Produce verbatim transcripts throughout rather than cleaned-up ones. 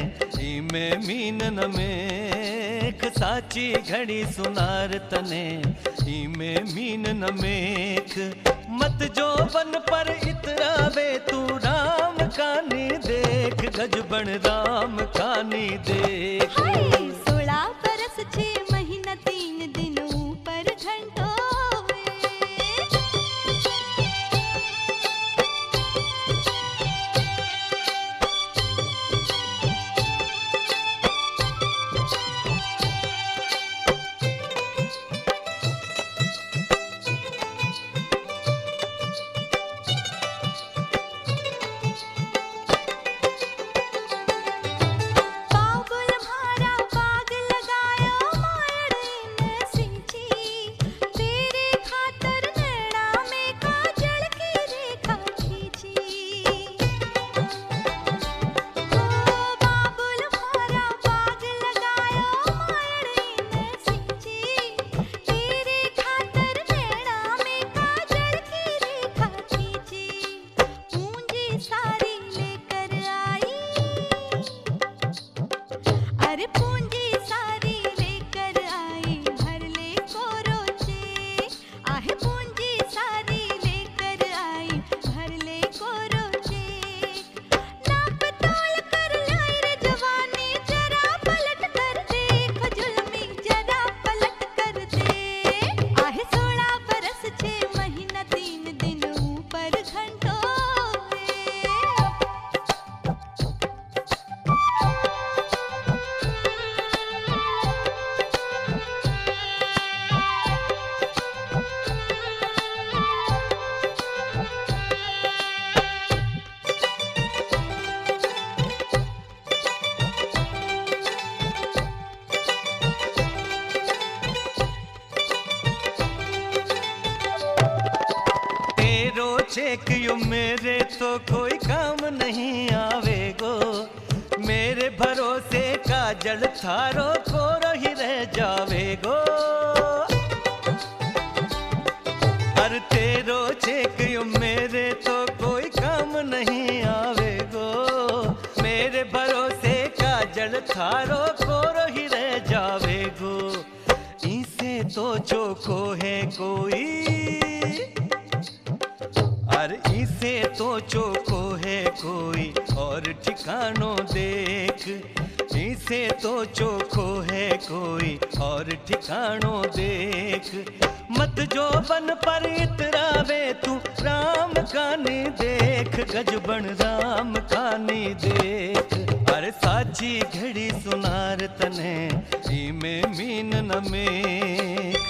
इमे मीन न मेख साची घड़ी सुनार तने इमे मीन न मेख मत जो बन पर इतरावे तू राम कानी देख गजबन राम कानी देख। सोलह बरस छह महीना तीन दिनों पर घंटों चेक यू मेरे तो कोई काम नहीं आवेगो मेरे भरोसे का जल थारो को रही रह जावेगो। अरे तेरो चेक यू मेरे तो कोई काम नहीं आवेगो मेरे भरोसे का जल थारो को रही रह जावेगो। इसे तो चोखो है कोई अरे इसे तो चोको है कोई और ठिकानों देख इसे तो चोखो है कोई और ठिकानों देख मत जो बन पर इतरावे तू राम कानी देख गजबन राम कानी देख। अरे साची घड़ी सुनार तने इमे मीन न मेख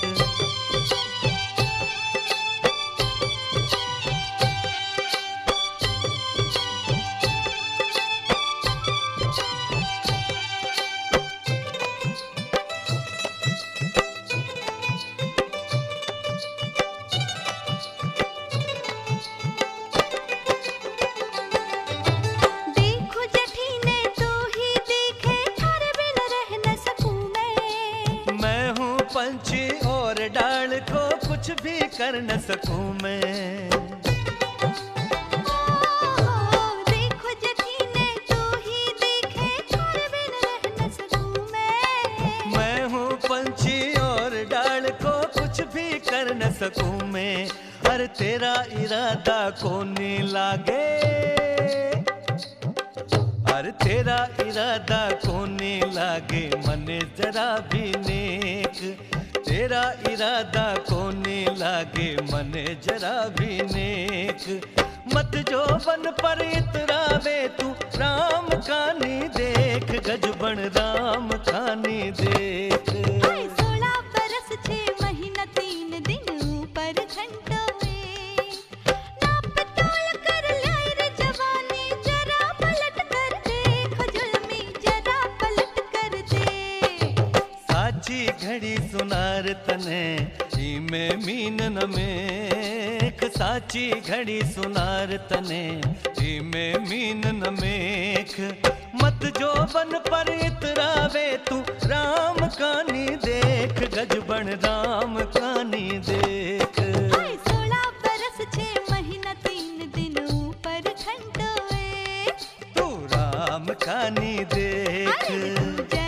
पंछी और डाल को कुछ भी कर न सकूं मैं। देखो जठीने तू ही देखे थार बिन रह न सकूं मैं। मैं हूँ पंछी और डाल को कुछ भी कर न सकूं मैं। अरे तेरा इरादा कोनी लागे अरे तेरा इरादा कोनी लागे मने जरा भी नेक तेरा इरादा कोनी लागे मने जरा भी नेक मत जो बन पर इतरावे तू राम कानी देख गजबन राम कानी देख। सोलह बरस छह महीना तीन दिन ऊपर घंटों में नाप तोल कर लाई रे जवानी जरा पलट कर देख जुल्मी जरा पलट कर दे। साची घड़ी सुनार तने इमे मीन न मेख साची घड़ी सुनार तने इमे मीन न मेख मत जो बन पर इतरावे तू राम कानी देख गजबन राम कानी देख। सोलह बरस छह महीना तीन दिन ऊपर घंटों तू राम सामकानी देख। अरे तू